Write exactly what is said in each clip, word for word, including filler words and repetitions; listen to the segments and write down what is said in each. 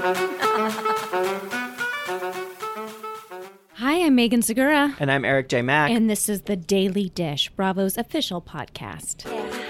Hi, I'm Megan Segura. And I'm Eric J. Mack. And this is The Daily Dish, Bravo's official podcast.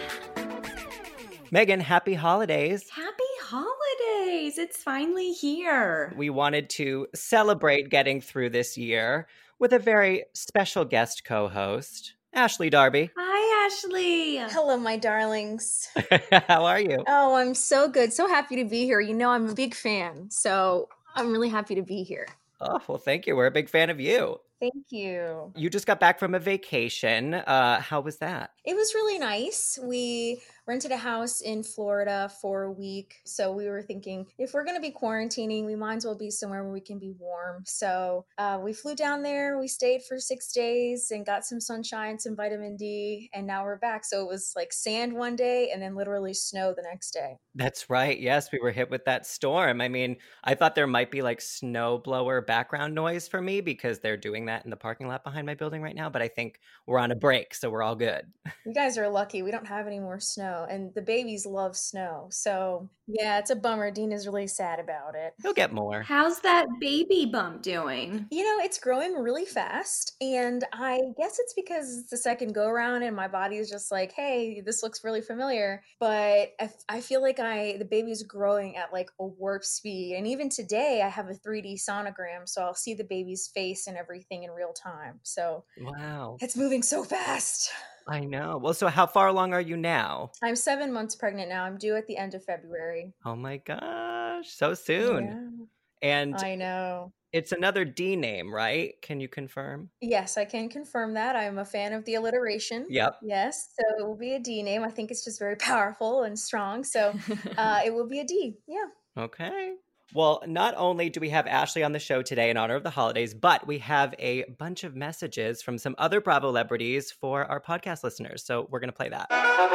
Megan, happy holidays. Happy holidays. It's finally here. We wanted to celebrate getting through this year with a very special guest co-host, Ashley Darby. Hi, Ashley. Hello, my darlings. How are you? Oh, I'm so good. So happy to be here. You know, I'm a big fan, so I'm really happy to be here. Oh, well, thank you. We're a big fan of you. Thank you. You just got back from a vacation. Uh, how was that? It was really nice. We rented a house in Florida for a week. So we were thinking, if we're going to be quarantining, we might as well be somewhere where we can be warm. So uh, we flew down there. We stayed for six days and got some sunshine, some vitamin D, and now we're back. So it was like sand one day and then literally snow the next day. That's right. Yes, we were hit with that storm. I mean, I thought there might be like snowblower background noise for me because they're doing that in the parking lot behind my building right now. But I think we're on a break, so we're all good. You guys are lucky. We don't have any more snow, and the babies love snow. So yeah, it's a bummer. Dean is really sad about it. He'll get more. How's that baby bump doing? You know, it's growing really fast, and I guess it's because it's the second go around and my body is just like, hey, this looks really familiar. But I, I feel like I the baby's growing at like a warp speed. And even today I have a three D sonogram, so I'll see the baby's face and everything in real time. So wow, it's moving so fast. I know. Well, so how far along are you now? I'm seven months pregnant now. I'm due at the end of February. Oh my gosh, so soon. Yeah. And I know. It's another D name, right? Can you confirm? Yes, I can confirm that. I'm a fan of the alliteration. Yep. Yes, so it will be a D name. I think it's just very powerful and strong. So uh, it will be a D. Yeah. Okay. Well, not only do we have Ashley on the show today in honor of the holidays, but we have a bunch of messages from some other Bravo celebrities for our podcast listeners. So we're going to play that.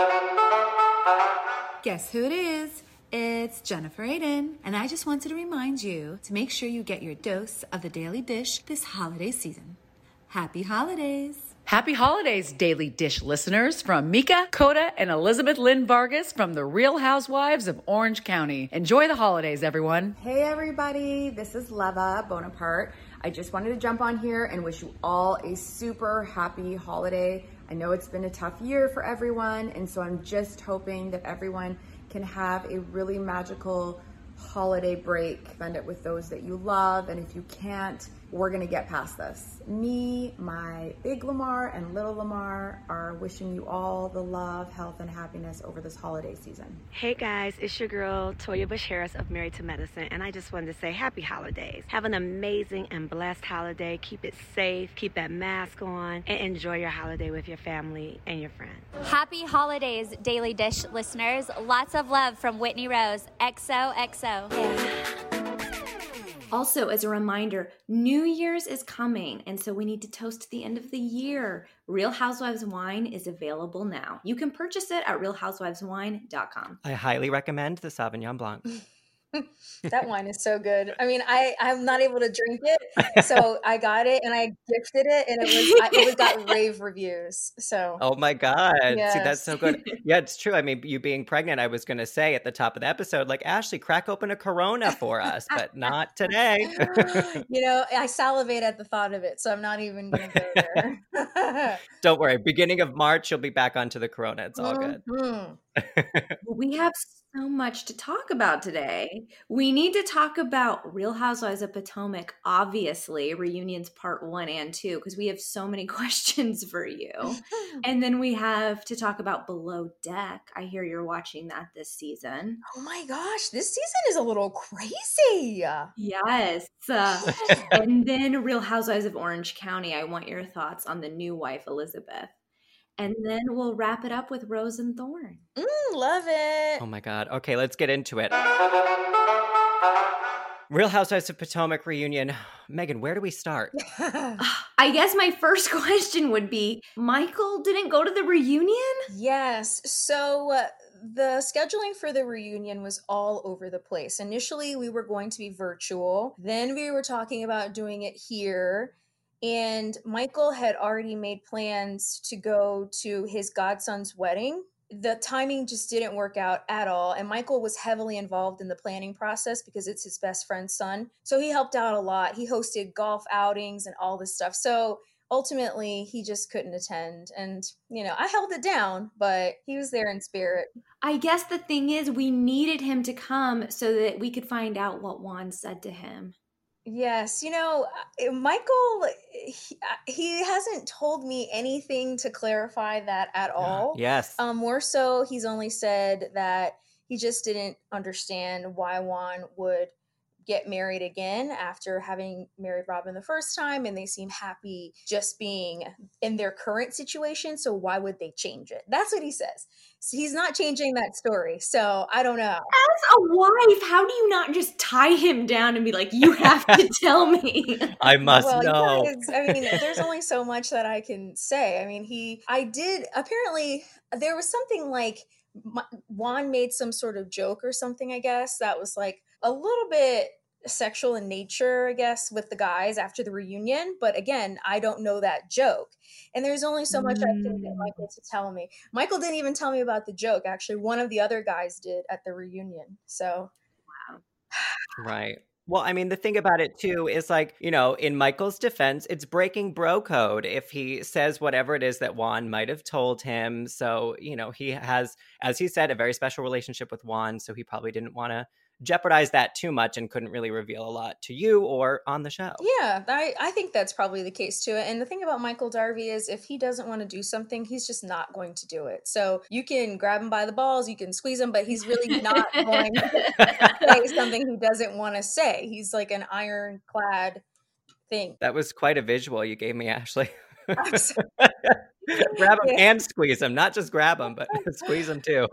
Guess who it is? It's Jennifer Aiden. And I just wanted to remind you to make sure you get your dose of the Daily Dish this holiday season. Happy holidays. Happy holidays, Daily Dish listeners, from Mika, Coda, and Elizabeth Lynn Vargas from the Real Housewives of Orange County. Enjoy the holidays, everyone. Hey, everybody. This is Leva Bonaparte. I just wanted to jump on here and wish you all a super happy holiday. I know it's been a tough year for everyone, and so I'm just hoping that everyone can have a really magical holiday break. Spend it with those that you love, and if you can't, we're gonna get past this. Me, my big Lamar, and little Lamar are wishing you all the love, health, and happiness over this holiday season. Hey guys, it's your girl Toya Bush Harris of Married to Medicine, and I just wanted to say happy holidays. Have an amazing and blessed holiday. Keep it safe, keep that mask on, and enjoy your holiday with your family and your friends. Happy holidays, Daily Dish listeners. Lots of love from Whitney Rose. X O X O. Yeah. Also, as a reminder, New Year's is coming, and so we need to toast the end of the year. Real Housewives wine is available now. You can purchase it at real housewives wine dot com. I highly recommend the Sauvignon Blanc. That wine is so good. I mean, I, I'm not able to drink it, so I got it and I gifted it, and it was I, it was got rave reviews. So oh my God. Yes. See, that's so good. Yeah, it's true. I mean, you being pregnant, I was going to say at the top of the episode, like, Ashley, crack open a Corona for us, but not today. You know, I salivate at the thought of it, so I'm not even going to go there. Don't worry. Beginning of March, you'll be back onto the Corona. It's all good. Mm-hmm. We have so much to talk about today. We need to talk about Real Housewives of Potomac, obviously, reunions part one and two, because we have so many questions for you. And then we have to talk about Below Deck. I hear you're watching that this season. Oh my gosh, this season is a little crazy. Yes. Uh, and then Real Housewives of Orange County. I want your thoughts on the new wife, Elizabeth. And then we'll wrap it up with Rose and Thorne. Mm, love it. Oh my God. Okay, let's get into it. Real Housewives of Potomac reunion. Megan, where do we start? I guess my first question would be, Michael didn't go to the reunion? Yes. So uh, the scheduling for the reunion was all over the place. Initially, we were going to be virtual. Then we were talking about doing it here. And Michael had already made plans to go to his godson's wedding the timing just didn't work out at all. And Michael was heavily involved in the planning process because it's his best friend's son. So he helped out a lot. He hosted golf outings and all this stuff. So ultimately, he just couldn't attend. And, you know, I held it down, but he was there in spirit. I guess the thing is, we needed him to come so that we could find out what Juan said to him. Yes, you know, Michael, he, he hasn't told me anything to clarify that at all. Yes. Um, more so, he's only said that he just didn't understand why Juan would get married again after having married Robin the first time, and they seem happy just being in their current situation. So why would they change it? That's what he says. So he's not changing that story. So I don't know. As a wife, how do you not just tie him down and be like, you have to tell me? I must well, know. You guys, I mean, there's only so much that I can say. I mean, he, I did, apparently there was something like Juan made some sort of joke or something, I guess, that was like a little bit sexual in nature, I guess, with the guys after the reunion. But again, I don't know that joke. And there's only so much mm. I can get Michael to tell me. Michael didn't even tell me about the joke. Actually, one of the other guys did at the reunion. So, wow. Right. Well, I mean, the thing about it, too, is like, you know, in Michael's defense, it's breaking bro code if he says whatever it is that Juan might have told him. So, you know, he has, as he said, a very special relationship with Juan. So he probably didn't want to jeopardize that too much and couldn't really reveal a lot to you or on the show. Yeah, I, I think that's probably the case too. And the thing about Michael Darby is if he doesn't want to do something, he's just not going to do it. So you can grab him by the balls, you can squeeze him, but he's really not going to say something he doesn't want to say. He's like an ironclad thing. That was quite a visual you gave me, Ashley. Grab him yeah. and squeeze him, not just grab him, but squeeze him too.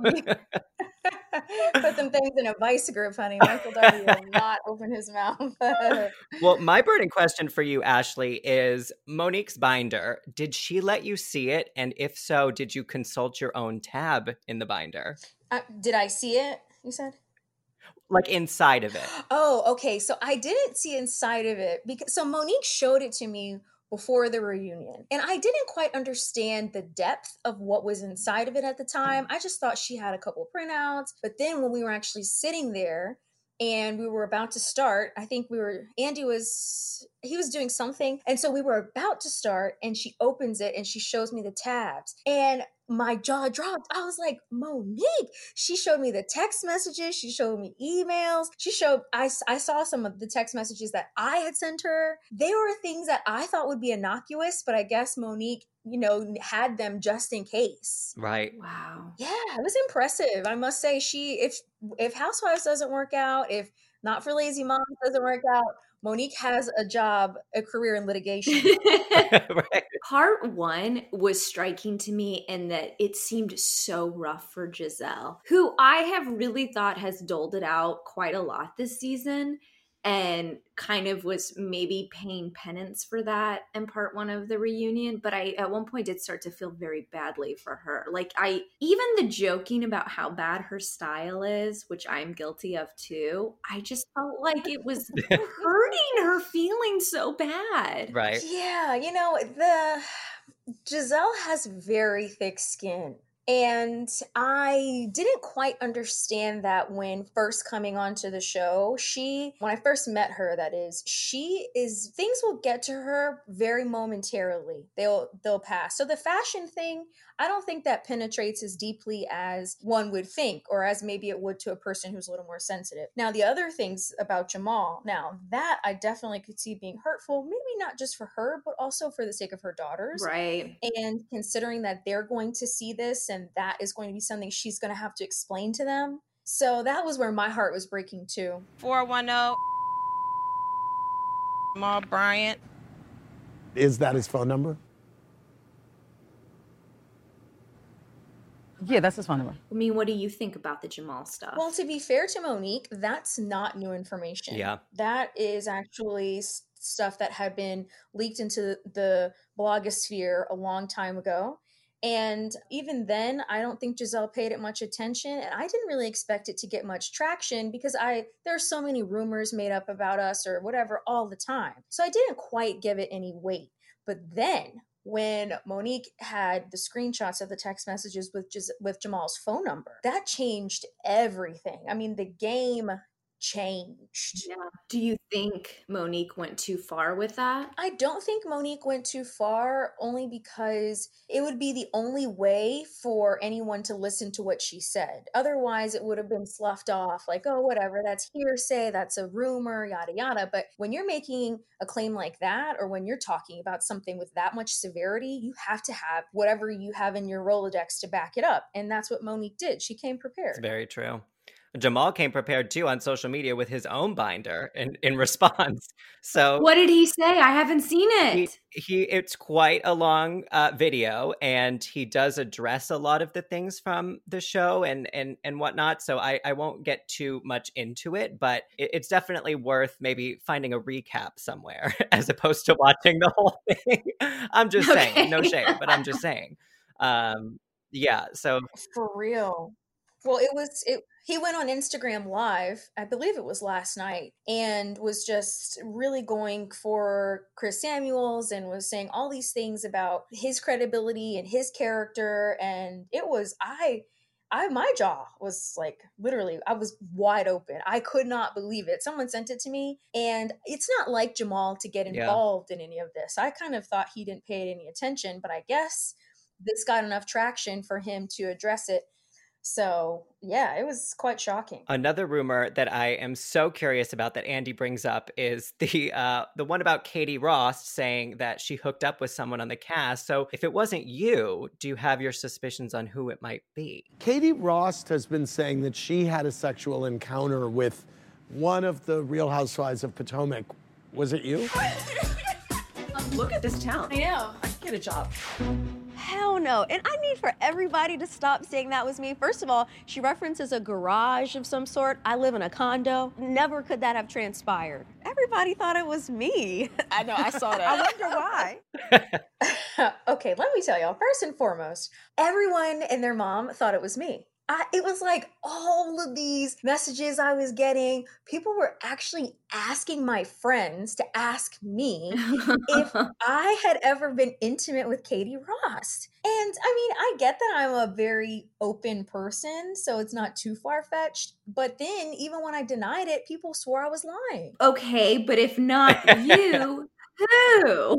Put them things in a vice grip, honey. Michael Darby will not open his mouth. Well, my burning question for you, Ashley, is Monique's binder. Did she let you see it? And if so, did you consult your own tab in the binder? Uh, did I see it, you said? Like inside of it. Oh, okay. So I didn't see inside of it because so Monique showed it to me before the reunion. And I didn't quite understand the depth of what was inside of it at the time. I just thought she had a couple of printouts. But then when we were actually sitting there and we were about to start, I think we were, Andy was, he was doing something. And so we were about to start and she opens it and she shows me the tabs. And my jaw dropped. I was like, Monique, she showed me the text messages. She showed me emails. She showed, I, I saw some of the text messages that I had sent her. They were things that I thought would be innocuous, but I guess Monique, you know, had them just in case. Right. Wow. Yeah, it was impressive. I must say she, if, if Housewives doesn't work out, if Not for Lazy Moms doesn't work out, Monique has a job, a career in litigation. Right. Part one was striking to me in that it seemed so rough for Giselle, who I have really thought has doled it out quite a lot this season and kind of was maybe paying penance for that in part one of the reunion. But I, at one point, did start to feel very badly for her. Like I, even the joking about how bad her style is, which I'm guilty of too, I just felt like it was hurting her feelings so bad. Right. Yeah. You know, the Giselle has very thick skin. And I didn't quite understand that when first coming onto the show. She, when I first met her, that is, she is, things will get to her very momentarily. They'll, they'll pass. So the fashion thing, I don't think that penetrates as deeply as one would think, or as maybe it would to a person who's a little more sensitive. Now, the other things about Jamal, now that I definitely could see being hurtful, maybe not just for her, but also for the sake of her daughters. Right. And considering that they're going to see this and that is going to be something she's going to have to explain to them. So that was where my heart was breaking too. four one zero Jamal Bryant. Is that his phone number? Yeah, that's his phone number. I mean, what do you think about the Jamal stuff? Well, to be fair to Monique, that's not new information. Yeah. That is actually stuff that had been leaked into the blogosphere a long time ago. And even then, I don't think Giselle paid it much attention. And I didn't really expect it to get much traction because I there are so many rumors made up about us or whatever all the time. So I didn't quite give it any weight. But then when Monique had the screenshots of the text messages with just with Jamal's phone number. That changed everything. I mean, the game changed. Yeah. Do you think Monique went too far with that? I don't think Monique went too far, only because it would be the only way for anyone to listen to what she said. Otherwise, it would have been sloughed off like, oh, whatever, that's hearsay, that's a rumor, yada, yada. But when you're making a claim like that, or when you're talking about something with that much severity, you have to have whatever you have in your Rolodex to back it up. And that's what Monique did. She came prepared. It's very true. Jamal came prepared too on social media with his own binder in, in response. So what did he say? I haven't seen it. He, he it's quite a long uh, video, and he does address a lot of the things from the show and and and whatnot. So I, I won't get too much into it, but it, it's definitely worth maybe finding a recap somewhere as opposed to watching the whole thing. I'm just Okay. saying, no shame, but I'm just saying. Um, yeah. So For real. Well, it was it he went on Instagram Live, I believe it was last night, and was just really going for Chris Samuels and was saying all these things about his credibility and his character. And it was, I, I, my jaw was like, literally, I was wide open. I could not believe it. Someone sent it to me, and it's not like Jamal to get Yeah. involved in any of this. I kind of thought he didn't pay it any attention, but I guess this got enough traction for him to address it. So yeah, it was quite shocking. another rumor that I am so curious about that Andy brings up is the uh, the one about Katie Ross saying that she hooked up with someone on the cast. So if it wasn't you, do you have your suspicions on who it might be? Katie Ross has been saying that she had a sexual encounter with one of the Real Housewives of Potomac. Was it you? Look at this town. I know. I can get a job. Hell no. And I need for everybody to stop saying that was me. First of all, she references a garage of some sort. I live in a condo. Never could that have transpired. Everybody thought it was me. I know, I saw that. I wonder why. Okay, let me tell y'all. First and foremost, everyone and their mom thought it was me. I, it was like all of these messages I was getting. People were actually asking my friends to ask me if I had ever been intimate with Katie Ross. And I mean, I get that I'm a very open person, so it's not too far-fetched. But then, even when I denied it, people swore I was lying. Okay, but if not you, who?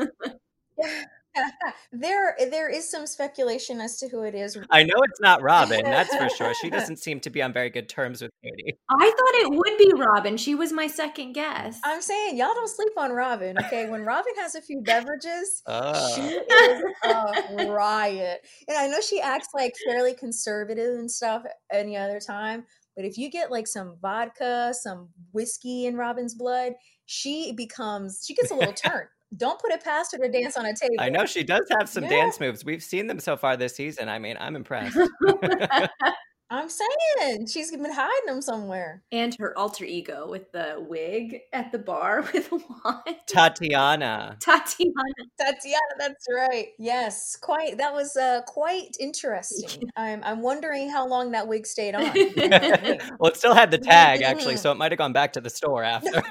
there, there is some speculation as to who it is. I know it's not Robin, that's for sure. She doesn't seem to be on very good terms with Katie. I thought it would be Robin. She was my second guess. I'm saying, y'all don't sleep on Robin, okay? When Robin has a few beverages, Oh. she is a riot. And I know she acts like fairly conservative and stuff any other time, but if you get like some vodka, some whiskey in Robin's blood, she becomes, she gets a little turned. Don't put it past her to dance on a table. I know she does have some Yeah. dance moves. We've seen them so far this season. I mean, I'm impressed. I'm saying she's been hiding them somewhere. And her alter ego with the wig at the bar with Juan. Tatiana. Tatiana. Tatiana, that's right. Yes, quite. That was uh, quite interesting. I'm I'm wondering how long that wig stayed on. Well, it still had the tag, actually, so it might have gone back to the store after.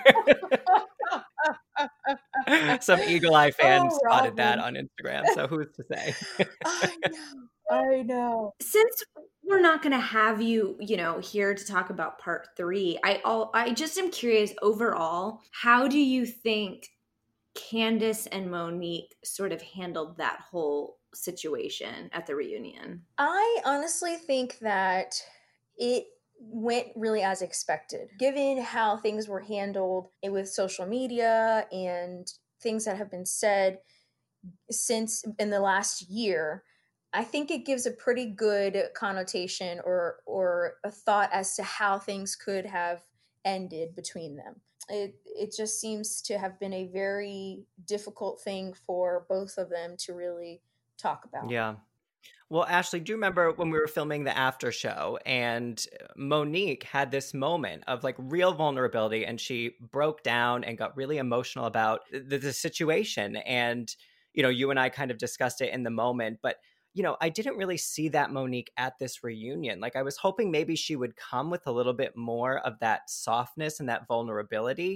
Some Eagle Eye fans Oh, spotted that Robin. on Instagram, so who's to say? I know. I know. Since we're not going to have you, you know, here to talk about part three, I all I just am curious overall, how do you think Candace and Monique sort of handled that whole situation at the reunion? I honestly think that it went really as expected. Given how things were handled with social media and things that have been said since in the last year, I think it gives a pretty good connotation or or a thought as to how things could have ended between them. It it just seems to have been a very difficult thing for both of them to really talk about. Yeah. Well, Ashley, do you remember when we were filming the after show and Monique had this moment of like real vulnerability and she broke down and got really emotional about the, the situation. And, you know, you and I kind of discussed it in the moment, but, you know, I didn't really see that Monique at this reunion. Like I was hoping maybe she would come with a little bit more of that softness and that vulnerability.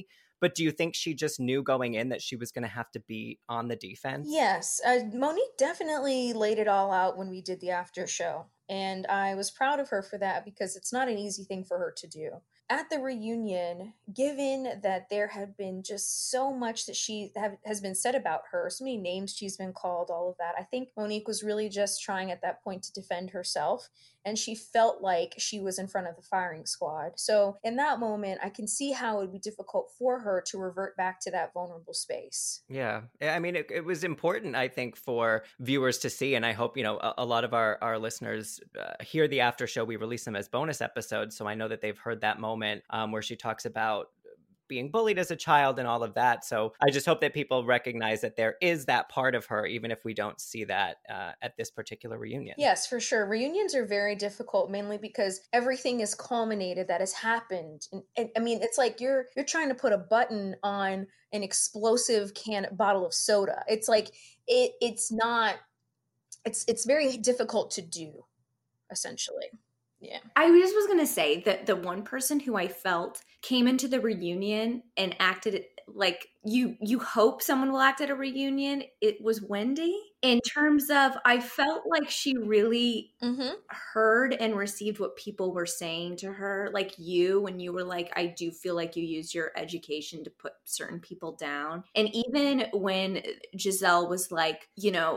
But do you think she just knew going in that she was going to have to be on the defense? Yes, uh, Monique definitely laid it all out when we did the after show. And I was proud of her for that because it's not an easy thing for her to do. At the reunion, given that there had been just so much that she have, has been said about her, so many names she's been called, all of that, I think Monique was really just trying at that point to defend herself. And she felt like she was in front of the firing squad. So in that moment, I can see how it would be difficult for her to revert back to that vulnerable space. Yeah. I mean, it, it was important, I think, for viewers to see. And I hope, you know, a, a lot of our, our listeners uh, hear the after show. We release them as bonus episodes. So I know that they've heard that moment um, where she talks about being bullied as a child and all of that. So I just hope that people recognize that there is that part of her, even if we don't see that uh, at this particular reunion. Yes, for sure. Reunions are very difficult, mainly because everything is culminated that has happened. And, and I mean, it's like you're you're trying to put a button on an explosive can bottle of soda. It's like it it's not. It's it's very difficult to do, essentially. Yeah. I just was going to say that the one person who I felt came into the reunion and acted like you you hope someone will act at a reunion, it was Wendy. In terms of, I felt like she really mm-hmm. heard and received what people were saying to her. Like you, when you were like, I do feel like you use your education to put certain people down. And even when Giselle was like, you know,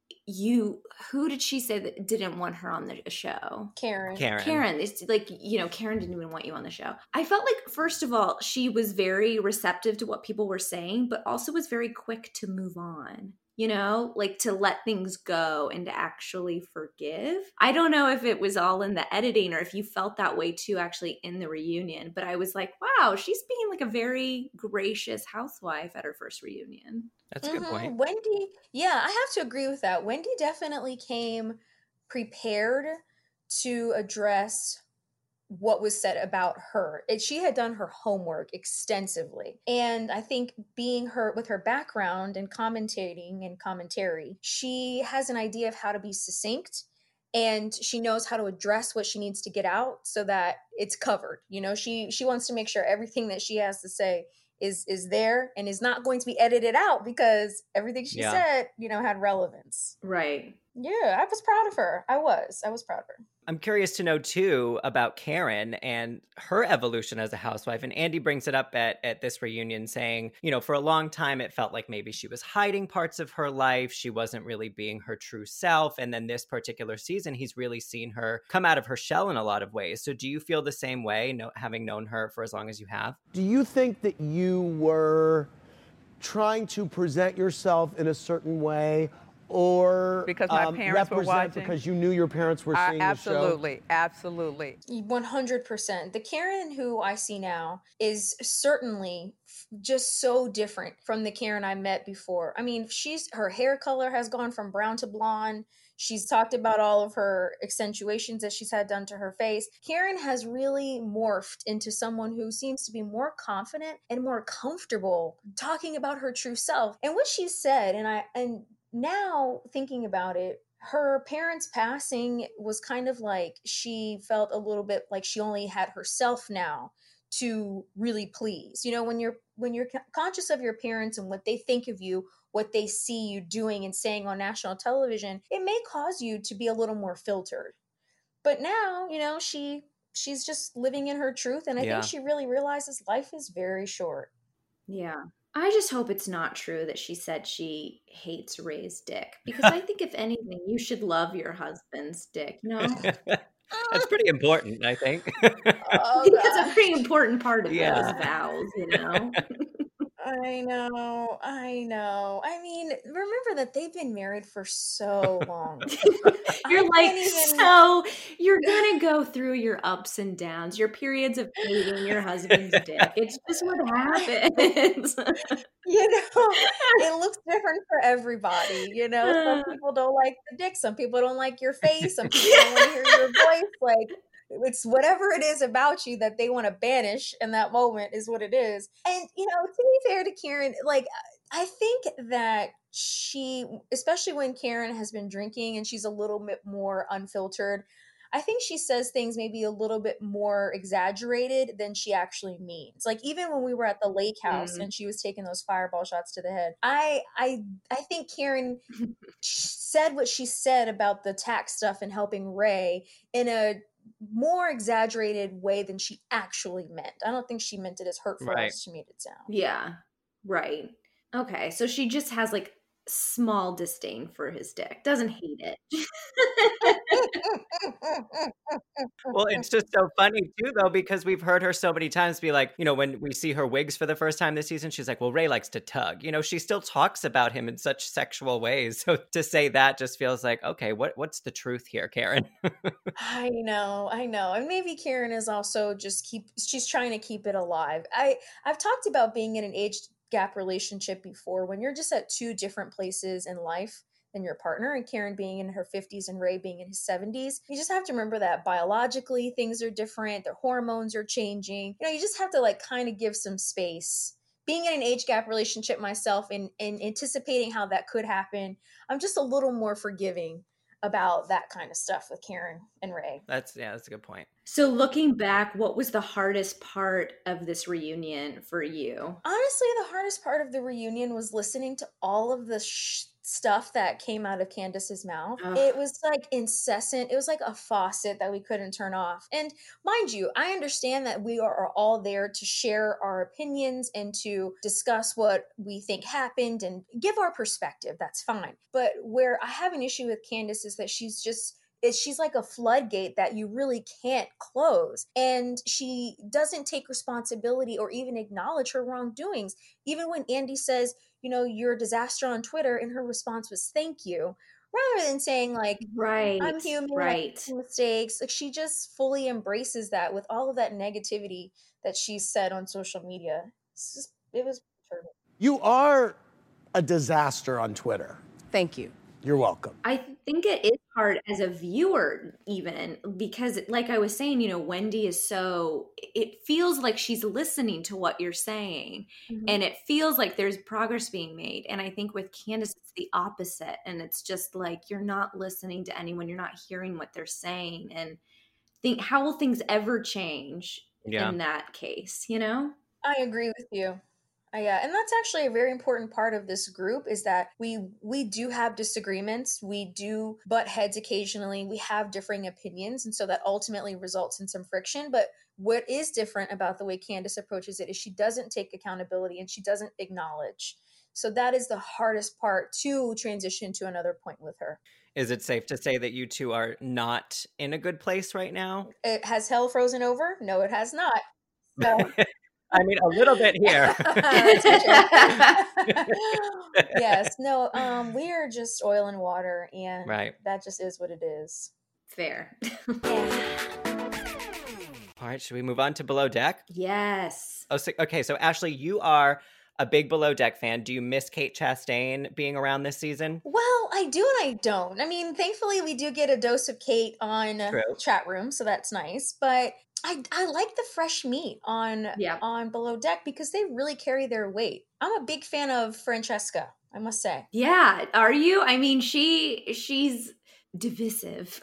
you, who did she say that didn't want her on the show? Karen. Karen. Karen. It's like, you know, Karen didn't even want you on the show. I felt like, first of all, she was very receptive to what people were saying, but also was very quick to move on. You know, like to let things go and to actually forgive. I don't know if it was all in the editing or if you felt that way too, actually in the reunion. But I was like, wow, she's being like a very gracious housewife at her first reunion. That's a good mm-hmm. point. Wendy, yeah, I have to agree with that. Wendy definitely came prepared to address what was said about her. It, she had done her homework extensively. And I think being her with her background and commentating and commentary, she has an idea of how to be succinct and she knows how to address what she needs to get out so that it's covered. You know, she she wants to make sure everything that she has to say is is there and is not going to be edited out because everything she Yeah. said, you know, had relevance. Right. Yeah, I was proud of her. I was. I was proud of her. I'm curious to know, too, about Karen and her evolution as a housewife. And Andy brings it up at, at this reunion saying, you know, for a long time, it felt like maybe she was hiding parts of her life. She wasn't really being her true self. And then this particular season, he's really seen her come out of her shell in a lot of ways. So do you feel the same way, no, having known her for as long as you have? Do you think that you were trying to present yourself in a certain way? Or because my um, parents were represent watching. Because you knew your parents were I, seeing absolutely, absolutely. one hundred percent. The Karen who I see now is certainly just so different from the Karen I met before. I mean, she's her hair color has gone from brown to blonde. She's talked about all of her accentuations that she's had done to her face. Karen has really morphed into someone who seems to be more confident and more comfortable talking about her true self. And what she said, and I and now thinking about it, her parents passing was kind of like she felt a little bit like she only had herself now to really please. You know, when you're when you're conscious of your parents and what they think of you, what they see you doing and saying on national television, it may cause you to be a little more filtered. But now, you know, she she's just living in her truth, and I Yeah. think she really realizes life is very short. Yeah. I just hope it's not true that she said she hates Ray's dick. Because I think if anything, you should love your husband's dick, you know? That's pretty important, I think. I think that's a pretty important part of Yeah. those vows, you know? I know, I know. I mean, remember that they've been married for so long. You're I like, can't even- so you're going to go through your ups and downs, your periods of hating your husband's dick. It's just what happens. You know, it looks different for everybody. You know, some people don't like the dick, some people don't like your face, some people don't want to hear your voice. Like, it's whatever it is about you that they want to banish in that moment is what it is. And, you know, to be fair to Karen, like, I think that she, especially when Karen has been drinking and she's a little bit more unfiltered, I think she says things maybe a little bit more exaggerated than she actually means. Like even when we were at the lake house Mm. and she was taking those fireball shots to the head, I I I think Karen said what she said about the tax stuff and helping Ray in a more exaggerated way than she actually meant. I don't think she meant it as hurtful Right. as she made it sound. Yeah. Right. Okay. So she just has like small disdain for his dick. Doesn't hate it. Well, it's just so funny too, though, because we've heard her so many times be like, you know, when we see her wigs for the first time this season, she's like, well, Ray likes to tug. You know, she still talks about him in such sexual ways. So to say that just feels like, okay, what what's the truth here, Karen? I know, I know. And maybe Karen is also just keep she's trying to keep it alive. I I've talked about being in an age gap relationship before when you're just at two different places in life than your partner, and Karen being in her fifties and Ray being in his seventies. You just have to remember that biologically things are different, their hormones are changing. You know, you just have to like kind of give some space. Being in an age gap relationship myself and, and anticipating how that could happen, I'm just a little more forgiving about that kind of stuff with Karen and Ray. That's yeah, that's a good point. So looking back, what was the hardest part of this reunion for you? Honestly, the hardest part of the reunion was listening to all of the sh- stuff that came out of Candace's mouth. Ugh. It was like incessant. It was like a faucet that we couldn't turn off. And mind you, I understand that we are, are all there to share our opinions and to discuss what we think happened and give our perspective. That's fine. But where I have an issue with Candace is that she's just is she's like a floodgate that you really can't close. And she doesn't take responsibility or even acknowledge her wrongdoings. Even when Andy says, you know, you're a disaster on Twitter, and her response was, thank you. Rather than saying like, right, I'm human, right. I make mistakes. Like she just fully embraces that with all of that negativity that she said on social media. It's just, it was perturbing. You are a disaster on Twitter. Thank you. You're welcome. I think it is hard as a viewer, even because, like I was saying, you know, Wendy is so, it feels like she's listening to what you're saying, Mhm. and it feels like there's progress being made. And I think with Candace, it's the opposite. And it's just like you're not listening to anyone, you're not hearing what they're saying. And think, how will things ever change Yeah. in that case, you know? I agree with you. Uh, yeah, and that's actually a very important part of this group is that we we do have disagreements, we do butt heads occasionally, we have differing opinions, and so that ultimately results in some friction. But what is different about the way Candace approaches it is she doesn't take accountability and she doesn't acknowledge. So that is the hardest part to transition to another point with her. Is it safe to say that you two are not in a good place right now? It has hell frozen over? No, it has not. So I mean, a little bit here. That's for sure. Yes, no, um, we are just oil and water, and Right. that just is what it is. Fair. All right, should we move on to Below Deck? Yes. Oh, so, okay, so Ashley, you are a big Below Deck fan. Do you miss Kate Chastain being around this season? Well, I do and I don't. I mean, thankfully we do get a dose of Kate on uh, True. chat room, so that's nice. But I I like the fresh meat on Yeah. on Below Deck because they really carry their weight. I'm a big fan of Francesca, I must say. Yeah. Are you? I mean, she she's divisive.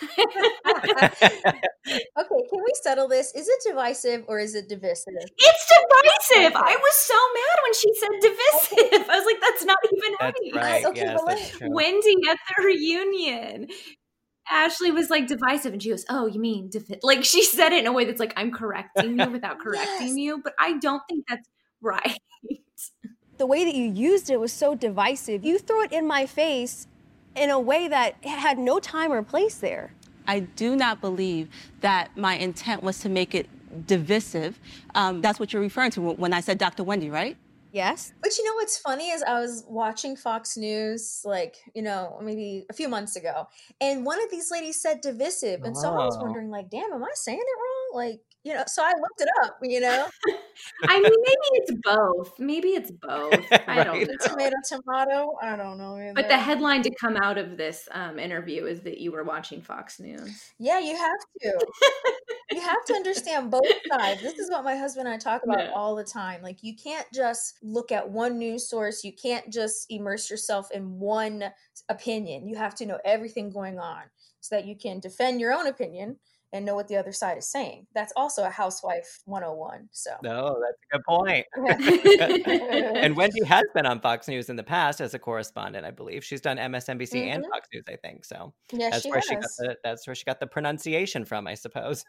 Okay, can we settle this? Is it divisive or is it divisive? It's divisive. I was so mad when she said divisive. I was like, that's not even That's right. right. Okay, yes, well, that's let's- true. Wendy at the reunion. Ashley was like divisive, and she goes, "Oh, you mean divi-" like she said it in a way that's like I'm correcting you without correcting Yes. you, but I don't think that's right." The way that you used it was so divisive. You threw it in my face in a way that had no time or place there. I do not believe that my intent was to make it divisive. Um, that's what you're referring to when I said Doctor Wendy, right? Yes. But you know what's funny is I was watching Fox News, like, you know, maybe a few months ago, and one of these ladies said divisive. And so I was Oh. wondering, like, damn, am I saying it wrong? Like, you know, so I looked it up, you know, I mean, maybe it's both. Maybe it's both. I don't Right. know. tomato, tomato. I don't know. Either. But the headline to come out of this um, interview is that you were watching Fox News. Yeah, you have to. You have to understand both sides. This is what my husband and I talk about Yeah. all the time. Like, you can't just look at one news source. You can't just immerse yourself in one opinion. You have to know everything going on. so that you can defend your own opinion and know what the other side is saying. That's also a housewife one oh one. So No, that's a good point. And Wendy has been on Fox News in the past as a correspondent, I believe. She's done M S N B C and Mhm. Fox News, I think. So Yeah, that's she where she got has. the that's where she got the pronunciation from, I suppose.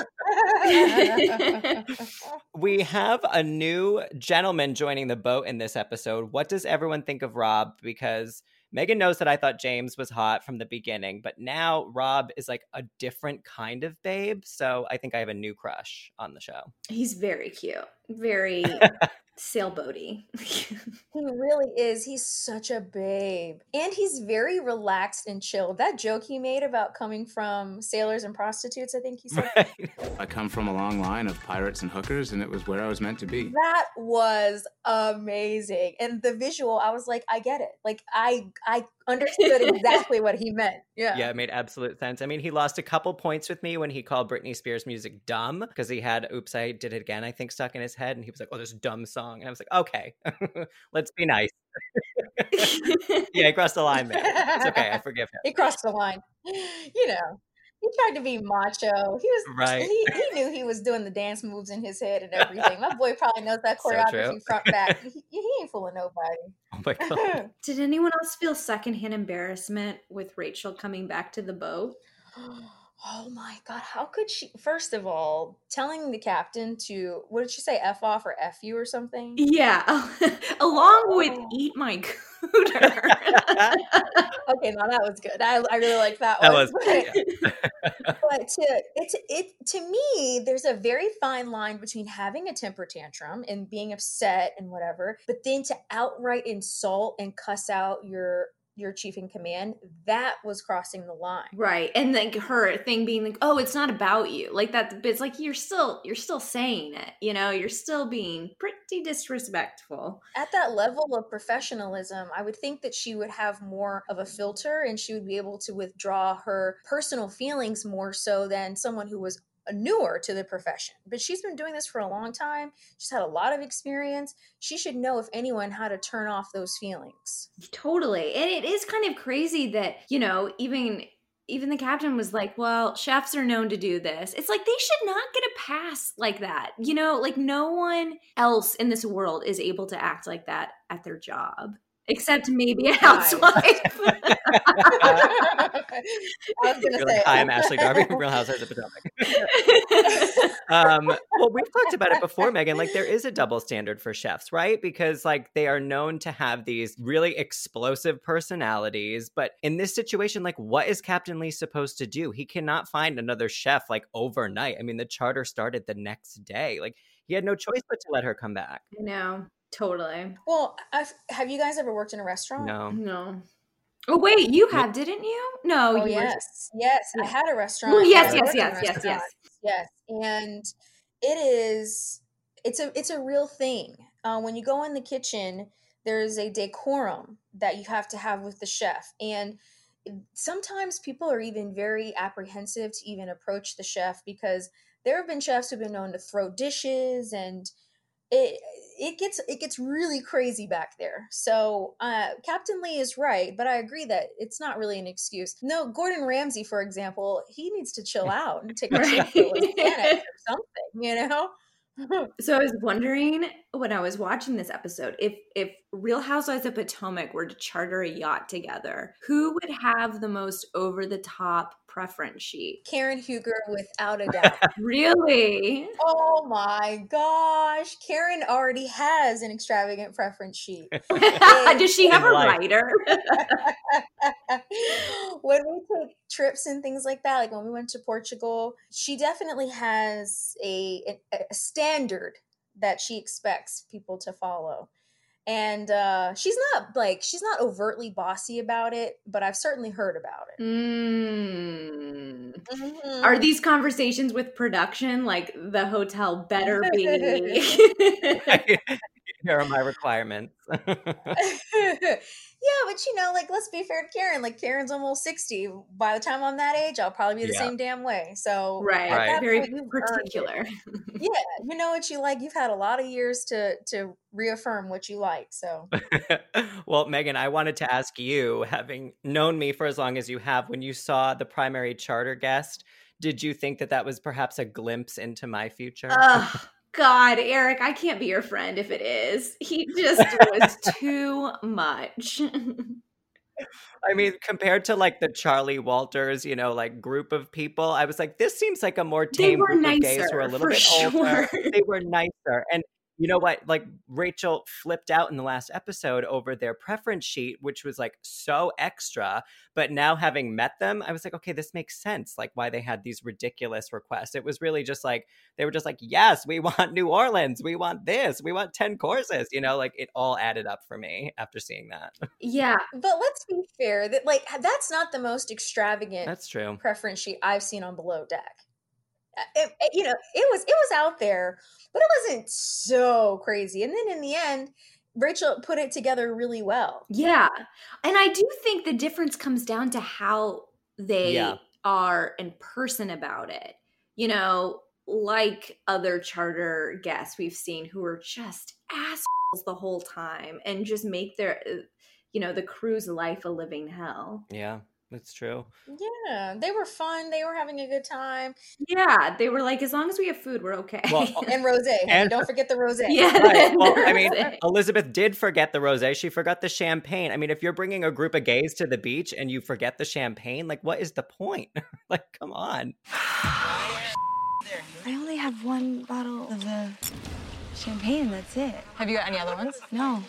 We have a new gentleman joining the boat in this episode. What does everyone think of Rob? Because Megan knows that I thought James was hot from the beginning, but now Rob is like a different kind of babe. So I think I have a new crush on the show. He's very cute. Very sailboaty. He really is. He's such a babe. And he's very relaxed and chill. That joke he made about coming from sailors and prostitutes, I think he said. I come from a long line of pirates and hookers, and it was where I was meant to be. That was amazing. And the visual, I was like, I get it. Like I I understood exactly what he meant. Yeah. Yeah, it made absolute sense. I mean, he lost a couple points with me when he called Britney Spears music dumb because he had Oops, I Did It Again, I think, stuck in his head. And he was like, oh, this dumb song. And I was like, okay, let's be nice. Yeah, he crossed the line, man. It's okay. I forgive him. He crossed the line. You know, he tried to be macho. He was Right. he, he knew he was doing the dance moves in his head and everything. My boy probably knows that So choreography true. front back. He, he ain't fooling nobody. Oh my God. Did anyone else feel secondhand embarrassment with Rachel coming back to the boat? Oh my God, how could she? First of all, telling the captain to, what did she say, F off or F you or something? Yeah, along with eat my cooter. Okay, no, that was good. I, I really like that, That one. was good, But, but to it's it to me, there's a very fine line between having a temper tantrum and being upset and whatever, but then to outright insult and cuss out your your chief in command, that was crossing the line. Right. And like her thing being like, oh, it's not about you. Like that, but it's like you're still you're still saying it, you know, you're still being pretty disrespectful. At that level of professionalism, I would think that she would have more of a filter and she would be able to withdraw her personal feelings more so than someone who was newer to the profession. But she's been doing this for a long time. She's had a lot of experience. She should know, if anyone, how to turn off those feelings. Totally. And it is kind of crazy that, you know, even even the captain was like, well, chefs are known to do this. It's like they should not get a pass like that. You know, like no one else in this world is able to act like that at their job. Except maybe a housewife. I was gonna You're say, like, hi, I'm Ashley Darby from Real Housewives of Potomac. um, well, we've talked about it before, Megan. Like, there is a double standard for chefs, right? Because, like, they are known to have these really explosive personalities. But in this situation, like, what is Captain Lee supposed to do? He cannot find another chef, like, overnight. I mean, the charter started the next day. Like, he had no choice but to let her come back. I know. Totally. Well, I've, have you guys ever worked in a restaurant? No. No. Oh, wait, you have, didn't you? No, Oh, you were yes. just- Yes. I had a restaurant. Well, yes, I yes, worked in a yes, yes, restaurant. yes. Yes. And it is, it's a, it's a real thing. Uh, when you go in the kitchen, there's a decorum that you have to have with the chef. And sometimes people are even very apprehensive to even approach the chef because there have been chefs who've been known to throw dishes, and it it gets it gets really crazy back there. So uh, Captain Lee is right, but I agree that it's not really an excuse. No, Gordon Ramsay, for example, he needs to chill out and take a Right. chill pill and panic or something, you know? So I was wondering when I was watching this episode, if if Real Housewives of Potomac were to charter a yacht together, who would have the most over the top preference sheet? Karen Huger, without a doubt. Really? Oh my gosh. Karen already has an extravagant preference sheet. Does she have In a life. writer? When we take trips and things like that, like when we went to Portugal, she definitely has a, a, a standard that she expects people to follow. And uh, she's not like, she's not overtly bossy about it, but I've certainly heard about it. Mm. Mhm. Are these conversations with production like the hotel better be? Here are my requirements. Yeah, but But you know, like, let's be fair to Karen. Like, Karen's almost sixty. By the time I'm that age, I'll probably be the Yeah. same damn way. So Right. at Right. that Very point, you've earned particular. it. Yeah, you know what you like. You've had a lot of years to to reaffirm what you like. So Well, Megan, I wanted to ask you, having known me for as long as you have, when you saw the primary charter guest, did you think that that was perhaps a glimpse into my future? Oh, God, Eric, I can't be your friend if it is. He just was too much. I mean, compared to like the Charlie Walters, you know, like group of people, I was like, this seems like a more They tame were group of gays who are a nicer, little for bit sure. older. They were nicer. And you know what? Like Rachel flipped out in the last episode over their preference sheet, which was like so extra. But now having met them, I was like, okay, this makes sense. Like why they had these ridiculous requests. It was really just like, they were just like, yes, we want New Orleans. We want this. We want ten courses. You know, like it all added up for me after seeing that. Yeah. but let's be fair, that like that's not the most extravagant That's true. preference sheet I've seen on Below Deck. Uh, It, it- you know, it was it was out there, but it wasn't so crazy. And then in the end, Rachel put it together really well. Yeah. And I do think the difference comes down to how they Yeah. are in person about it. You know, like other charter guests we've seen who are just assholes the whole time and just make their, uh, you know, the crew's life a living hell. Yeah, that's true. Yeah, they were fun. They were having a good time. Yeah. They were like, as long as we have food, we're okay. Well, And rosé, honey. And- Don't forget the rosé. yeah. Right. Well, I that's mean, it. Elizabeth did forget the rosé. She forgot the champagne. I mean, if you're bringing a group of gays to the beach and you forget the champagne, like, what is the point? Like, come on. I only have one bottle of the champagne, that's it. Have you got any other ones? No.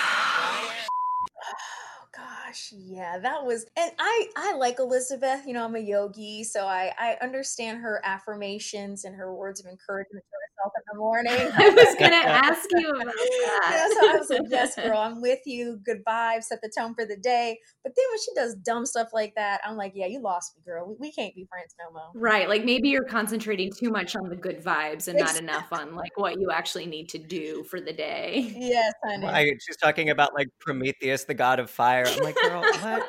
Oh gosh, yeah, that was, and I I like Elizabeth. You know, I'm a yogi, so I I understand her affirmations and her words of encouragement to herself in the morning. I was going to ask you about You that. know, so I was like, yes, girl, I'm with you. Good vibes, set the tone for the day. But then when she does dumb stuff like that, I'm like, yeah, you lost me, girl. We, we can't be friends no more. Right. Like maybe you're concentrating too much on the good vibes and not Exactly. enough on like what you actually need to do for the day. Yes, honey. I, she's talking about like Prometheus, the god of fire. I'm like, girl, what?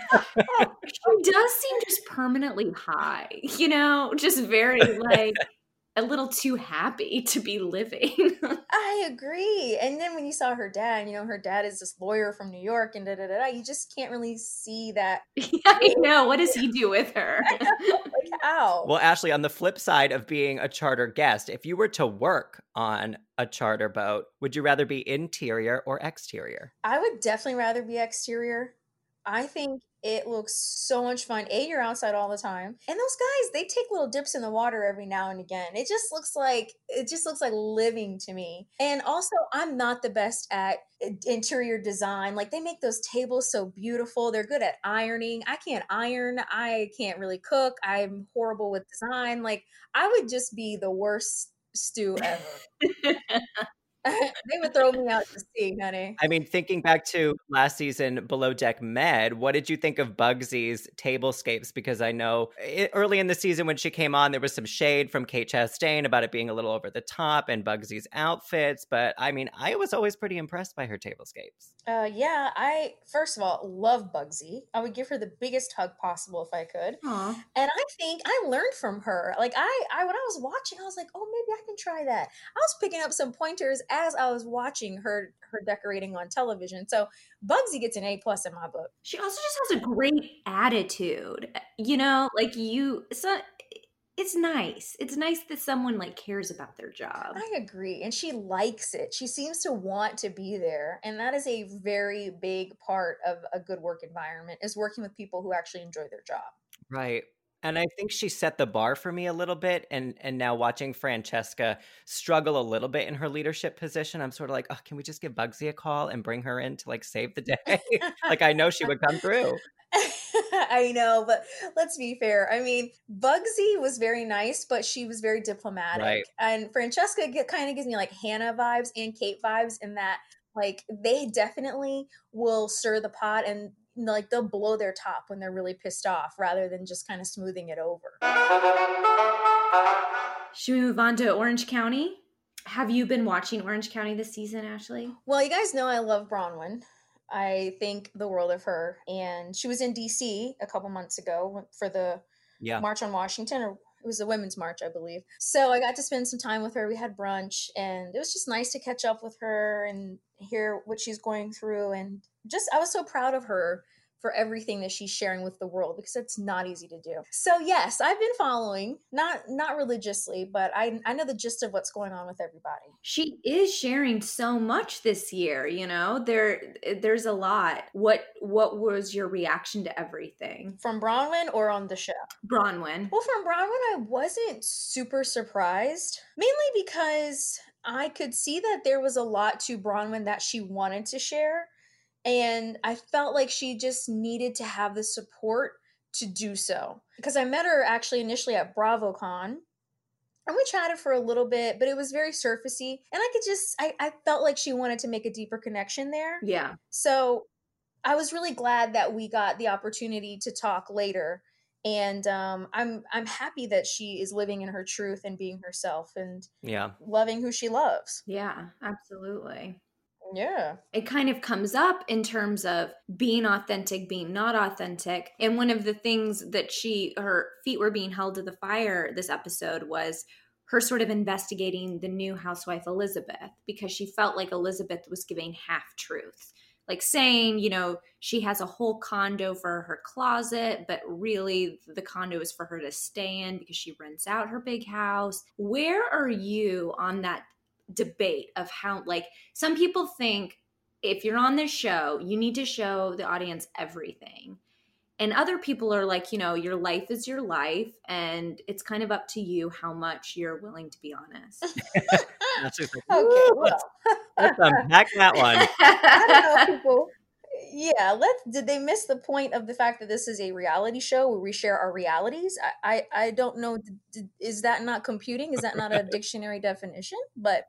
She does seem just permanently high, you know, just very like a little too happy to be living. I agree. And then when you saw her dad, you know, her dad is this lawyer from New York and da da da da, you just can't really see that. I know. What does he do with her? Like, how? Well, Ashley, on the flip side of being a charter guest, if you were to work on a charter boat, would you rather be interior or exterior? I would definitely rather be exterior. I think it looks so much fun. A, you're outside all the time. And those guys, they take little dips in the water every now and again. It just looks like it just looks like living to me. And also, I'm not the best at interior design. Like they make those tables so beautiful. They're good at ironing. I can't iron. I can't really cook. I'm horrible with design. Like I would just be the worst stew ever. They would throw me out to sea, honey. I mean, thinking back to last season, Below Deck Med, what did you think of Bugsy's tablescapes? Because I know it, early in the season when she came on, there was some shade from Kate Chastain about it being a little over the top and Bugsy's outfits. But I mean, I was always pretty impressed by her tablescapes. Uh, yeah, I, first of all, love Bugsy. I would give her the biggest hug possible if I could. Aw. And I think I learned from her. Like I, I, when I was watching, I was like, oh, maybe I can try that. I was picking up some pointers as I was watching her, her decorating on television. So Bugsy gets an A plus in my book. She also just has a great attitude. You know, like you, so it's nice. It's nice that someone like cares about their job. I agree. And she likes it. She seems to want to be there. And that is a very big part of a good work environment, is working with people who actually enjoy their job. Right. And I think she set the bar for me a little bit. And and now watching Francesca struggle a little bit in her leadership position, I'm sort of like, oh, can we just give Bugsy a call and bring her in to like save the day? Like I know she would come through. I know, but let's be fair. I mean, Bugsy was very nice, but she was very diplomatic. Right. And Francesca get, kind of gives me like Hannah vibes and Kate vibes in that like they definitely will stir the pot and like they'll blow their top when they're really pissed off rather than just kind of smoothing it over. Should we move on to Orange County? Have you been watching Orange County this season, Ashley? Well, you guys know I love Bronwyn. I think the world of her. And she was in D C a couple months ago for the Yeah. March on Washington, or it was the Women's March, I believe. So I got to spend some time with her. We had brunch, and it was just nice to catch up with her and hear what she's going through. And just, I was so proud of her for everything that she's sharing with the world, because it's not easy to do. So yes, I've been following, not not religiously, but I I know the gist of what's going on with everybody. She is sharing so much this year, you know. There there's a lot. What what was your reaction to everything? From Bronwyn or on the show? Bronwyn. Well, from Bronwyn, I wasn't super surprised, mainly because I could see that there was a lot to Bronwyn that she wanted to share. And I felt like she just needed to have the support to do so. Because I met her actually initially at BravoCon, and we chatted for a little bit, but it was very surfacey. And I could just, I, I felt like she wanted to make a deeper connection there. Yeah. So I was really glad that we got the opportunity to talk later. And um, I'm I'm happy that she is living in her truth and being herself and Yeah. loving who she loves. Yeah, absolutely. Yeah. It kind of comes up in terms of being authentic, being not authentic. And one of the things that she, her feet were being held to the fire this episode was her sort of investigating the new housewife, Elizabeth, because she felt like Elizabeth was giving half truths. Like saying, you know, she has a whole condo for her closet, but really the condo is for her to stay in because she rents out her big house. Where are you on that debate of how, like, some people think if you're on this show, you need to show the audience everything. And other people are like, you know, your life is your life, and it's kind of up to you how much you're willing to be honest. That's super- Okay, well. Let's unpack that one. I don't know, people. Yeah, let's. Did they miss the point of the fact that this is a reality show where we share our realities? I, I, I don't know. Did, is that not computing? Is that not a dictionary definition? But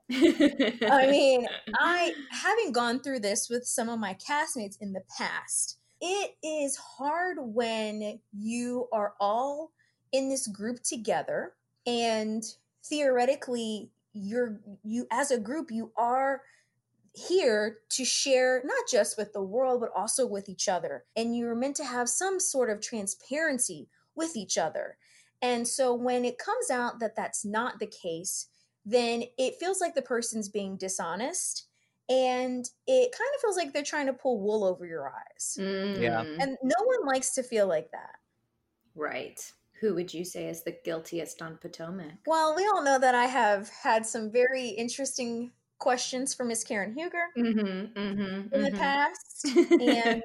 I mean, I having gone through this with some of my castmates in the past, it is hard when you are all in this group together, and theoretically, you're you as a group, you are here to share not just with the world, but also with each other. And you're meant to have some sort of transparency with each other. And so when it comes out that that's not the case, then it feels like the person's being dishonest. And it kind of feels like they're trying to pull wool over your eyes. Mm. Yeah. And no one likes to feel like that. Right. Who would you say is the guiltiest on Potomac? Well, we all know that I have had some very interesting questions for Miss Karen Huger mm-hmm, mm-hmm, in the mm-hmm. past, and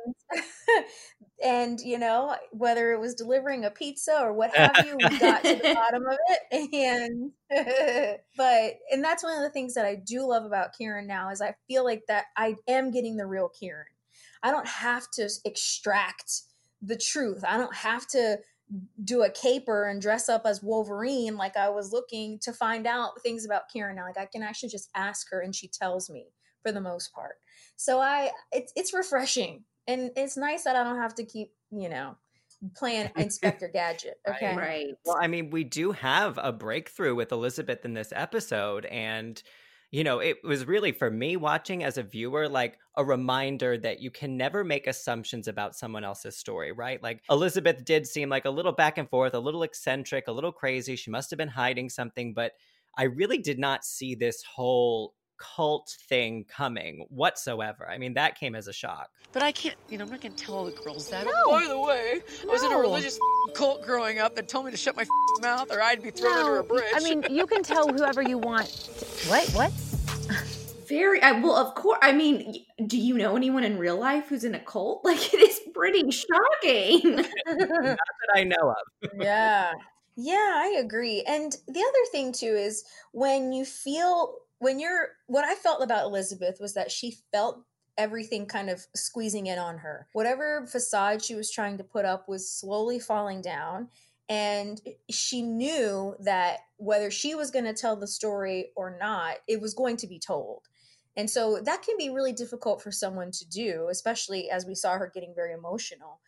and you know, whether it was delivering a pizza or what have you, we got to the bottom of it. And but and that's one of the things that I do love about Karen now is I feel like that I am getting the real Karen. I don't have to extract the truth. I don't have to do a caper and dress up as Wolverine like I was looking to find out things about Karen now. Like I can actually just ask her and she tells me for the most part. So I it's it's refreshing, and it's nice that I don't have to keep, you know, playing Inspector Gadget. Okay. Right. Well, I mean, we do have a breakthrough with Elizabeth in this episode, and you know, it was really, for me watching as a viewer, like a reminder that you can never make assumptions about someone else's story, right? Like Elizabeth did seem like a little back and forth, a little eccentric, a little crazy. She must have been hiding something, but I really did not see this whole cult thing coming whatsoever. I mean, that came as a shock. But I can't, you know, I'm not going to tell all the girls that. No. By the way, I was in a No. religious cult growing up that told me to shut my mouth or I'd be thrown under a bridge. I mean, you can tell whoever you want. To... What? What? Very, I, well, of course. I mean, y- do you know anyone in real life who's in a cult? Like, it is pretty shocking. Not that I know of. Yeah. Yeah, I agree. And the other thing too is when you feel, when you're, what I felt about Elizabeth was that she felt everything kind of squeezing in on her. Whatever facade she was trying to put up was slowly falling down. And she knew that whether she was going to tell the story or not, it was going to be told. And so that can be really difficult for someone to do, especially as we saw her getting very emotional.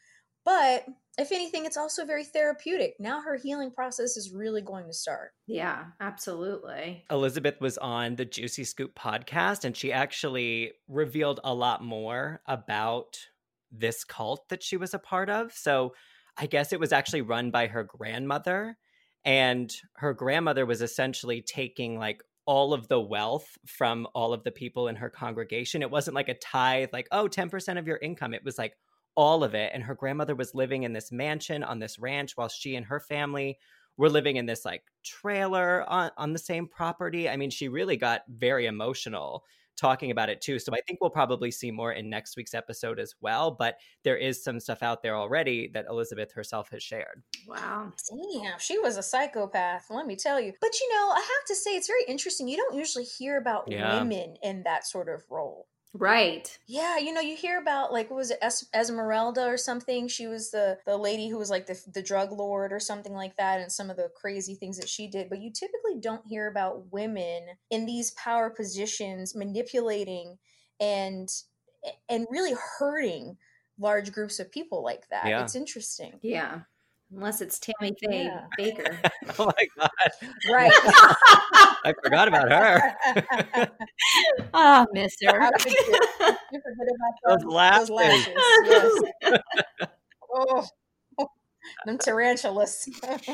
But if anything, it's also very therapeutic. Now her healing process is really going to start. Yeah, absolutely. Elizabeth was on the Juicy Scoop podcast, and she actually revealed a lot more about this cult that she was a part of. So I guess it was actually run by her grandmother, and her grandmother was essentially taking like all of the wealth from all of the people in her congregation. It wasn't like a tithe, like, oh, ten percent of your income. It was like all of it. And her grandmother was living in this mansion on this ranch while she and her family were living in this like trailer on, on the same property. I mean, she really got very emotional talking about it too. So I think we'll probably see more in next week's episode as well. But there is some stuff out there already that Elizabeth herself has shared. Wow. Damn, she was a psychopath, let me tell you. But you know, I have to say, it's very interesting. You don't usually hear about Yeah. women in that sort of role. Right. Yeah, you know, you hear about like what was it, es- Esmeralda or something? She was the the lady who was like the the drug lord or something like that, and some of the crazy things that she did. But you typically don't hear about women in these power positions manipulating and and really hurting large groups of people like that. Yeah. It's interesting. Yeah. Unless it's Tammy Faye Yeah. Baker. Oh my God. Right. I forgot about her. Ah, miss her. How could you? You forget about Those lashes. Those lashes. Yes. Oh, them tarantulas.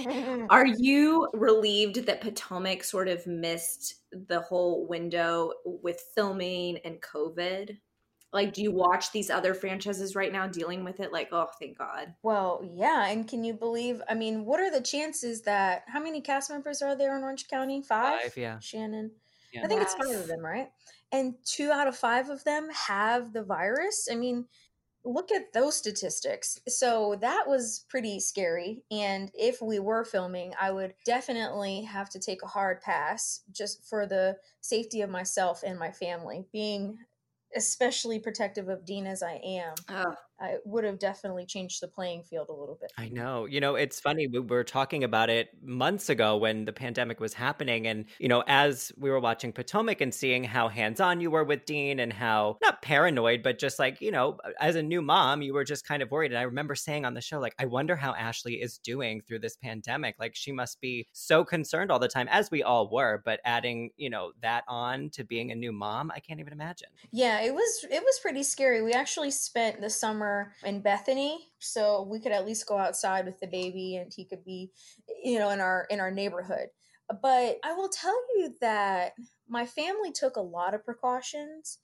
Are you relieved that Potomac sort of missed the whole window with filming and COVID? Like, do you watch these other franchises right now dealing with it? Like, oh, thank God. Well, yeah. And can you believe, I mean, what are the chances that, how many cast members are there in Orange County? Five? Five, yeah. Shannon. Yeah. I think it's five Yes. of them, right? And two out of five of them have the virus. I mean, look at those statistics. So that was pretty scary. And if we were filming, I would definitely have to take a hard pass just for the safety of myself and my family. Being especially protective of Dean as I am, Oh, I would have definitely changed the playing field a little bit. I know. You know, it's funny. We were talking about it months ago when the pandemic was happening. And, you know, as we were watching Potomac and seeing how hands-on you were with Dean and how, not paranoid, but just like, you know, as a new mom, you were just kind of worried. And I remember saying on the show, like, I wonder how Ashley is doing through this pandemic. Like, she must be so concerned all the time, as we all were. But adding, you know, that on to being a new mom, I can't even imagine. Yeah, it was it was pretty scary. We actually spent the summer in Bethany, so we could at least go outside with the baby and he could be, you know, in our in our neighborhood. But I will tell you that my family took a lot of precautions.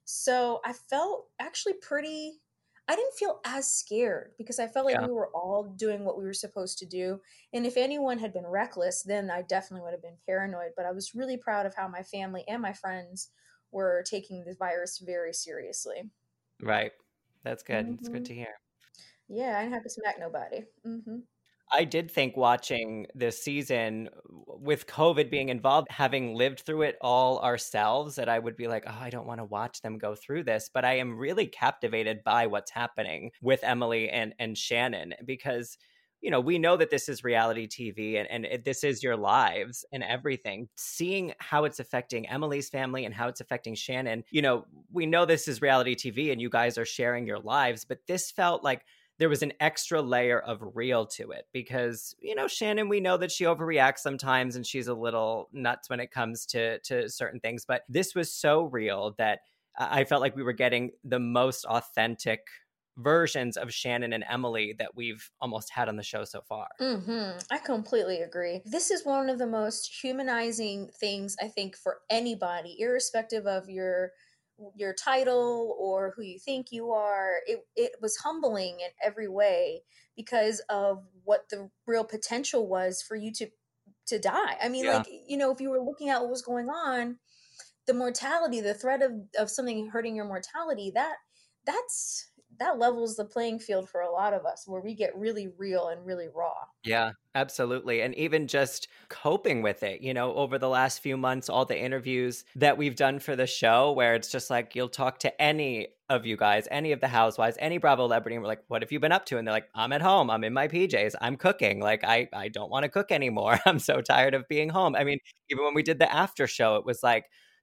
So I felt actually pretty I didn't feel as scared because I felt like Yeah. we were all doing what we were supposed to do. And if anyone had been reckless, then I definitely would have been paranoid. But I was really proud of how my family and my friends were taking the virus very seriously. Right. That's good. It's good Mhm. to hear. Yeah, I didn't have to smack nobody. hmm I did think watching this season with COVID being involved, having lived through it all ourselves, that I would be like, oh, I don't want to watch them go through this. But I am really captivated by what's happening with Emily and, and Shannon because, you know, we know that this is reality T V and, and it, this is your lives and everything. Seeing how it's affecting Emily's family and how it's affecting Shannon, you know, we know this is reality T V and you guys are sharing your lives, but this felt like there was an extra layer of real to it because, you know, Shannon, we know that she overreacts sometimes and she's a little nuts when it comes to, to certain things. But this was so real that I felt like we were getting the most authentic versions of Shannon and Emily that we've almost had on the show so far. hmm I completely agree. This is one of the most humanizing things, I think, for anybody, irrespective of your your title or who you think you are. It it was humbling in every way because of what the real potential was for you to to die. I mean, Yeah. like, you know, if you were looking at what was going on, the mortality, the threat of, of something hurting your mortality, that that's that levels the playing field for a lot of us where we get really real and really raw. Yeah, absolutely. And even just coping with it, you know, over the last few months, all the interviews that we've done for the show, where it's just like, you'll talk to any of you guys, any of the housewives, any Bravo celebrity, and we're like, what have you been up to? And they're like, I'm at home. I'm in my P Js. I'm cooking. Like, I, I don't want to cook anymore. I'm so tired of being home. I mean, even when we did the after show, it was like,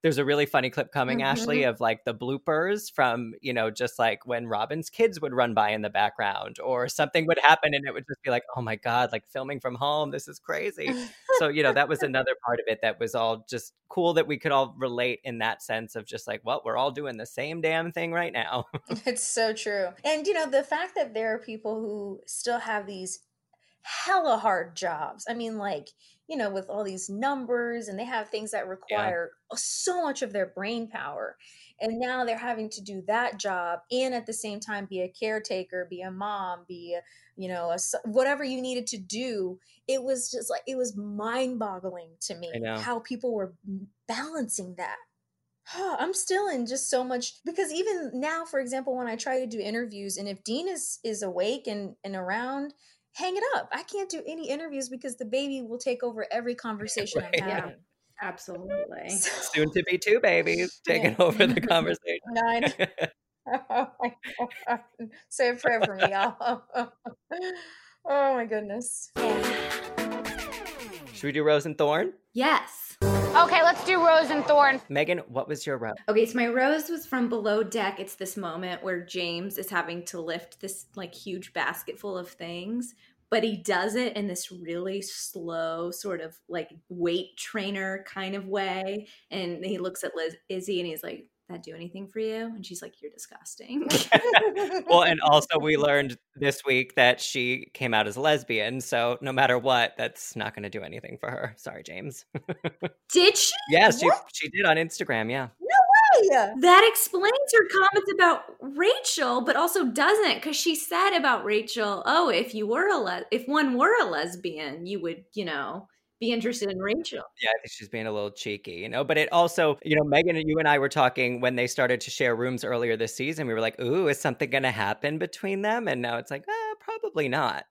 There's a really funny clip coming, Mhm. Ashley, of like the bloopers from, you know, just like when Robin's kids would run by in the background or something would happen and it would just be like, oh my God, like filming from home. This is crazy. So, you know, that was another part of it that was all just cool that we could all relate in that sense of just like, well, we're all doing the same damn thing right now. It's so true. And, you know, the fact that there are people who still have these hella hard jobs. I mean, like, you know, with all these numbers and they have things that require so much of their brain power. And now they're having to do that job and at the same time be a caretaker, be a mom, be a, you know, a, s- whatever you needed to do. It was just like, it was mind boggling to me I know. how people were balancing that. I'm still in just so much because even now, for example, when I try to do interviews and if Dean is is awake and, and around, hang it up. I can't do any interviews because the baby will take over every conversation Right. I'm Yeah. having. Absolutely. Soon to be two babies taking over the conversation. Nine. Oh my God. Say a prayer for me, y'all. Oh my goodness. Should we do Rose and Thorn? Yes. Okay, let's do Rose and Thorn. Megan, what was your rose? Okay, so my rose was from Below Deck. It's this moment where James is having to lift this like huge basket full of things, but he does it in this really slow sort of like weight trainer kind of way. And he looks at Liz, Izzy and he's like, that do anything for you? And she's like, you're disgusting. Well, and also we learned this week that she came out as a lesbian. So no matter what, that's not going to do anything for her. Sorry, James. Did she? Yes, she, she did on Instagram. Yeah. That explains her comments about Rachel, but also doesn't, because she said about Rachel, oh, if you were a le- if one were a lesbian, you would, you know, be interested in Rachel. Yeah, I think she's being a little cheeky, you know, but it also, you know, Megan and you and I were talking when they started to share rooms earlier this season. We were like, ooh, is something going to happen between them? And now it's like, eh, probably not.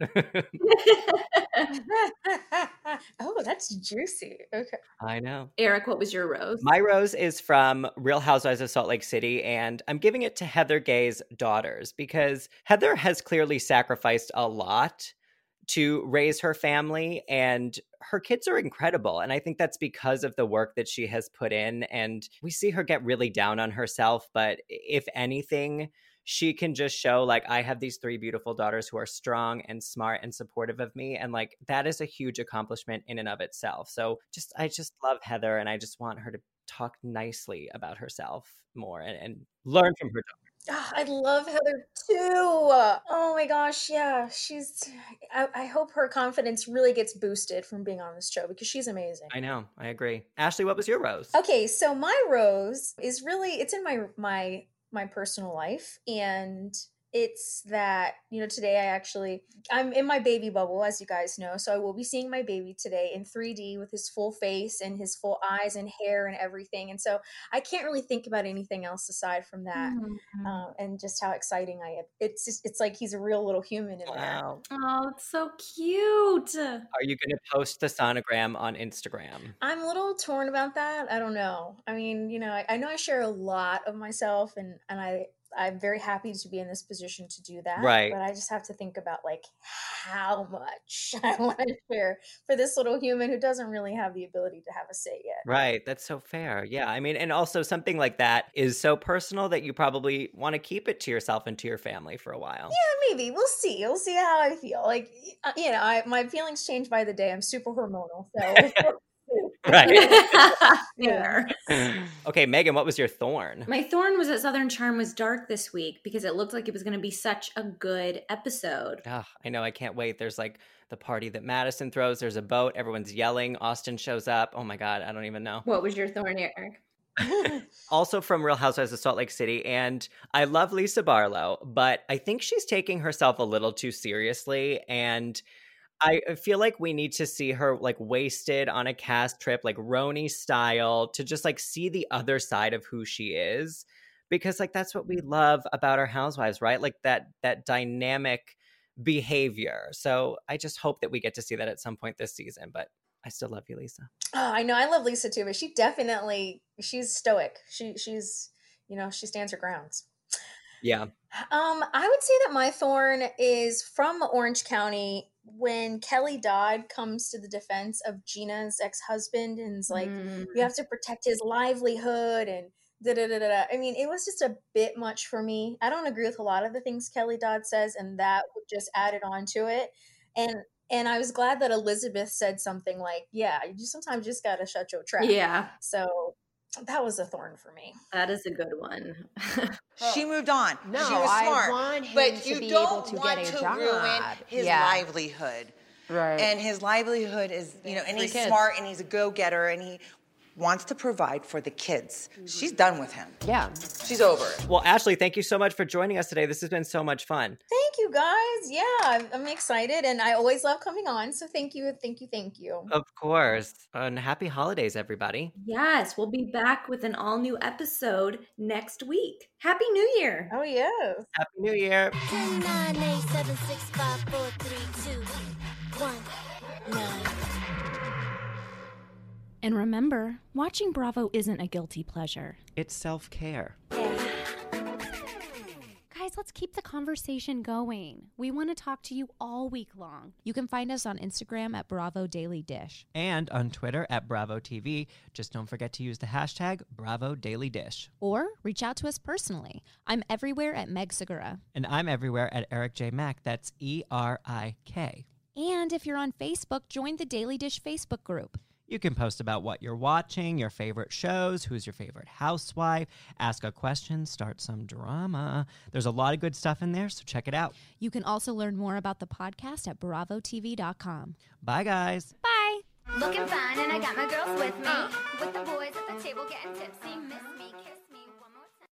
Oh, that's juicy. Okay. I know. Eric, what was your rose? My rose is from Real Housewives of Salt Lake City, and I'm giving it to Heather Gay's daughters because Heather has clearly sacrificed a lot to raise her family, and her kids are incredible. And I think that's because of the work that she has put in. And we see her get really down on herself. But if anything, she can just show like, I have these three beautiful daughters who are strong and smart and supportive of me. And like, that is a huge accomplishment in and of itself. So just, I just love Heather, and I just want her to talk nicely about herself more and, and learn from her daughters. Ah, I love Heather too. Oh my gosh, yeah. She's I, I hope her confidence really gets boosted from being on this show because she's amazing. I know, I agree. Ashley, what was your rose? Okay, so my rose is really it's in my my my personal life, and it's that, you know, today I actually, I'm in my baby bubble, as you guys know. So I will be seeing my baby today in three D with his full face and his full eyes and hair and everything. And so I can't really think about anything else aside from that. Mm-hmm. Um, and just how exciting I am. It's just, it's like he's a real little human in there. Wow. Oh, it's so cute. Are you going to post the sonogram on Instagram? I'm a little torn about that. I don't know. I mean, you know, I, I know I share a lot of myself, and, and I, I'm very happy to be in this position to do that. Right. But I just have to think about like how much I want to share for this little human who doesn't really have the ability to have a say yet. Right. That's so fair. Yeah. I mean, and also something like that is so personal that you probably want to keep it to yourself and to your family for a while. Yeah, maybe. We'll see. We'll see how I feel. Like, uh, you know, I, my feelings change by the day. I'm super hormonal. So. Right. Fair. Okay, Megan, what was your thorn? My thorn was that Southern Charm was dark this week because it looked like it was going to be such a good episode. Oh, I know. I can't wait. There's like the party that Madison throws. There's a boat. Everyone's yelling. Austin shows up. Oh my God. I don't even know. What was your thorn, Eric? Also from Real Housewives of Salt Lake City. And I love Lisa Barlow, but I think she's taking herself a little too seriously. And I feel like we need to see her like wasted on a cast trip, like Roni style, to just like see the other side of who she is, because like that's what we love about our housewives, right? Like that that dynamic behavior. So I just hope that we get to see that at some point this season. But I still love you, Lisa. Oh, I know. I love Lisa too, but she definitely she's stoic. She she's you know she stands her grounds. Yeah. Um, I would say that my thorn is from Orange County. when Kelly Dodd comes to the defense of Gina's ex-husband and is like, Mm. you have to protect his livelihood and da da da da da. I mean, it was just a bit much for me. I don't agree with a lot of the things Kelly Dodd says, and that just added on to it. And and I was glad that Elizabeth said something like, yeah, you just sometimes just gotta shut your trap. Yeah. So that was a thorn for me. That is a good one. She moved on. No, she was I smart. want him but to you be don't able to want get a to job. ruin his Yeah. livelihood. Right. And his livelihood is, you know, and Three he's kids. smart and he's a go-getter and he wants to provide for the kids. She's done with him. Yeah. She's over it. Well, Ashley, thank you so much for joining us today. This has been so much fun. Thank you guys. Yeah, I'm, I'm excited and I always love coming on. So thank you, thank you, thank you. Of course. And happy holidays, everybody. Yes, we'll be back with an all new episode next week. Happy New Year. Oh, yes. Happy New Year. nine eight seven six five four three two one nine. And remember, watching Bravo isn't a guilty pleasure. It's self-care. Guys, let's keep the conversation going. We want to talk to you all week long. You can find us on Instagram at Bravo Daily Dish. And on Twitter at Bravo T V. Just don't forget to use the hashtag Bravo Daily Dish. Or reach out to us personally. I'm everywhere at Meg Segura. And I'm everywhere at Eric J. Mack. That's E R I K. And if you're on Facebook, join the Daily Dish Facebook group. You can post about what you're watching, your favorite shows, who's your favorite housewife, ask a question, start some drama. There's a lot of good stuff in there, so check it out. You can also learn more about the podcast at bravo t v dot com. Bye, guys. Bye. Looking fine, and I got my girls with me. With the boys at the table getting tipsy. Miss me, kiss